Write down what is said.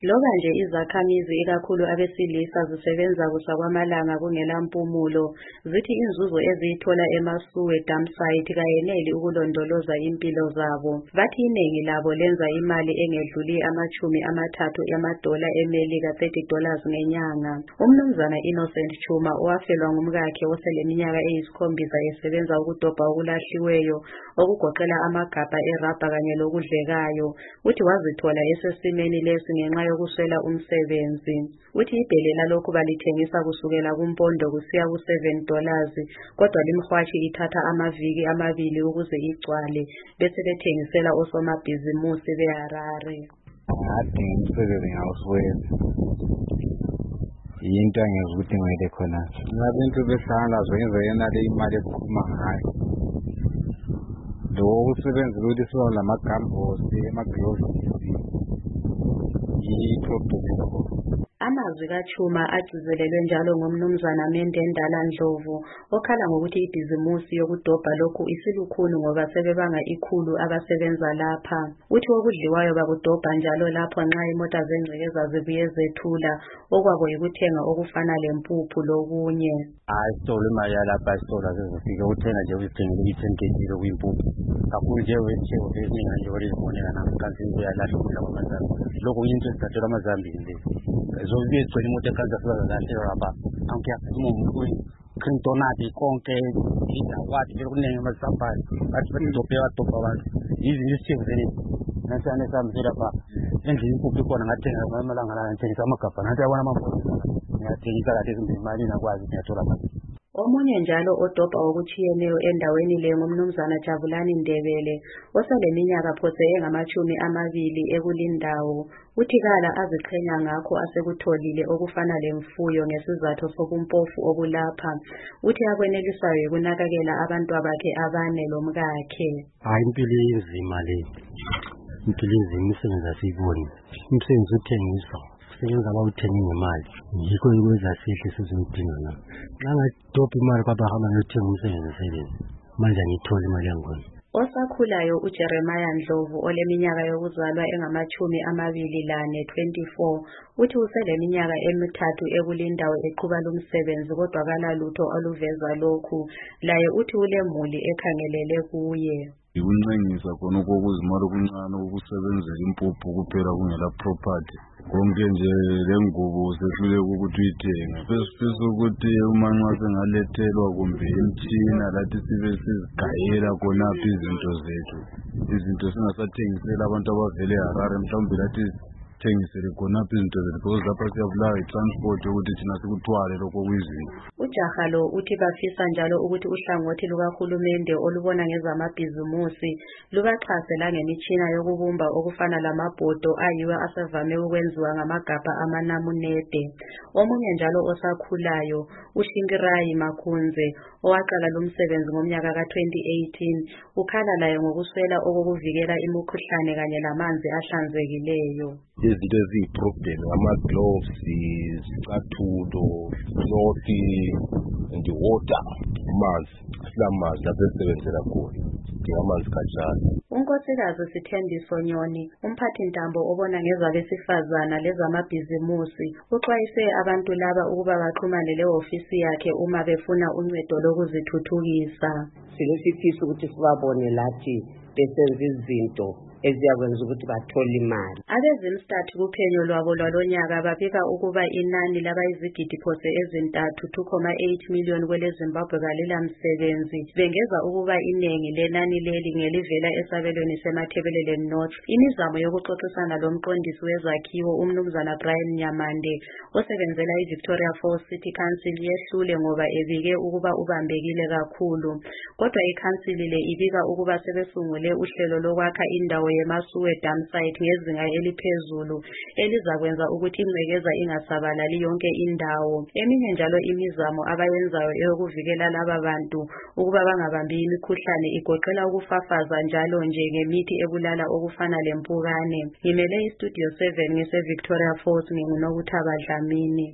Loba nje izakhamizi ikakhulu abesilisa zisebenza kusakwamalanga kungelampumulo, zithi inzuzo eziyithola ema-sewer dump site kayeneli ukulondoloza impilo zabo. Bathi iningi labo lenza imali engedluli $30 eMelika, $30 ngenyanga. Umnumzana Innocent Chuma, owafelwa ngumkakhe oseleminyaka eyisikhombisa esebenza ukudobha okulahliweyo okugoqela amagabha erabha kanye lokudlekayo, uthi wazithola esesimeni lesi ngenxa yokuswela umsebenzi. Uthi ibhele lalokhu balithengisa kusukela kumpondo kusiya ku$7, kodwa limhwashi ithatha amaviki amabili ukuze igcwale bese bethengisela osomabhizimusi beHarare. Ngadinga umsebenzi ngawuswela. Yinto angeza ukuthi ngayile khona. Abantu behlala zwenza yenale imali ekhuluma ngayo. Lo usebenza ukuthi siba lamagambosi, amaglovisi. Amazwi kaChuma agcizelelwe njalo ngumnumzana Mendendala Ndlovu, okhala ngokuthi ibhizimusi yokudobha lokhu isilukhuni ngoba sebebanga 100 abasebenza lapha. Uthi okudliwayo bakudobha njalo lapho nxa imota zengcekeza zibuye zethula, okwabo yikuthenga okufana lempuphu lokunye. Isitolo imali yalapha isitolo asezifika uthenga nje uyithengile i-10 kg lokuyimpuphu. Kakhulu nje wetshebo eziningi nje olizibonela namhlanje kuyalahla ukudla kwamazambia. Lokho kuyinto esithathela amazambia nje. Zobuye sigcwele imoto ekanti asibazalahlelwa lapha. Angiyakhuluma umuntu Clintonati konke idawati vele kuningi amazambane. Bathi badobhe abantu. Izinto isithembu zeni. Nasane sami lapha. Endlini impuphu ikhona ngathenga amalanga la ngithengisa amagabha. Nathi yabona amabhodlela. Ngiyathengisa kahle imali nakwazi ngiyathola mali. Omunye njalo odobha okuchiyeneyo endaweni le ngumnumzana Jabulani Ndebele, oseleminyaka phose engama-20 ekulindawo. Uthi kala aziqhenya ngakho asekutholile okufana lemfuyo ngesizathu sobumpofu obulapha. Uthi akwenelisayo yikunakekela abantwabakhe 4 lomkakhe. Hayi impilo inzima le. Impilo inzima imisebenzi asiyiboni. Umsebenzi uthengiswa. Sebenza abawuthenga ngemali. Yikho ikwenza sihle sizodinga na. Ngangadobha imali kwabahamba ngiyothenga umsebenzi. Manje ngithola imali yangona. Osakhulayo uJeremiah Ndlovu oleminyaka yokuzalwa engama-24, 24, uthi useleminyaka emithathu ekulindawo eqhuba lumsebenzi kodwa kalalutho oluveza lokhu. Laye uthi ulemuli ekhangelele kuye. Ukuncengisa khona okokuzimali okuncane ukusebenzela impuphu kuphela kungela property. Konke nje lengubo sehluleka ukuthi uyithenge. Sifisa ukuthi uma nxa sengalethelwa kumbe imtshina lathi sibe sizigayela khonapha izinto zethu. Izinto singasathengisela abantu abavele eHarare, mhlawumbe lathi thengisele khonapha izinto zethu because lapha siyabulawa i-transport yokuthi thina sikuthwale lokho kuyizinto. Ujaha lo uthi bafisa njalo ukuthi uhlangothi lukahulumende olubona ngezamabhizimusi lubaxhase langemitshina yokubumba okufana lamabhodo ayiwe asevame ukwenziwa ngamagabha amanamunede. Omunye njalo osakhulayo uShinkirayi Makhunze, owaqala lumsebenzi ngomnyaka ka-2018, ukhala laye ngokuswela okokuvikela imikhuhlane kanye lamanzi ahlanzekileyo. Izinto eziyi-problem ama-gloves, izicathulo, cloth and water, amanzi. Asilamanzi lapho esisebenzela khona. Amanzi kanjalo. uNkosikazi Sithembiso Nyoni, umphathintambo obona ngezabesifazana lezamabhizimusi, uxwayise abantu laba ukuba baxhumane le-ofisi yakhe uma befuna uncedo lokuzithuthukisa. Silesifiso ukuthi sibabone lathi besenza izinto eziyakwenza ukuthi bathole imali. Abezimstat kuphenyo lwabo lwalonyaka babika ukuba inani labayizigidi phose ezintathu 2.8 million kweleZimbabwe kalilamsebenzi. Bengeza ukuba iningi lenani leli ngelivela esabelweni seMatabeleland North. Imizamo yokuxoxisana lomqondisi wezakhiwo umnumzana Brian Nyamande osebenzela iVictoria Falls City Council yehlule ngoba ebike ukuba ubambekile kakhulu. Kodwa ikhansili le ibika ukuba sebesungule uhlelo lokwakha indawo yema-sewer dump site ngezinga eliphezulu elizakwenza ukuthi ingcekeza ingasabalali yonke indawo. Eminye njalo imizamo abayenzayo eyokuvikela laba bantu ukuba bangabambi imikhuhlane igoqela ukufafaza njalo nje ngemithi ebulala okufana lempukane. Ngimele iStudio 7 ngise Victoria Falls, nginguNokuthaba Dlamini.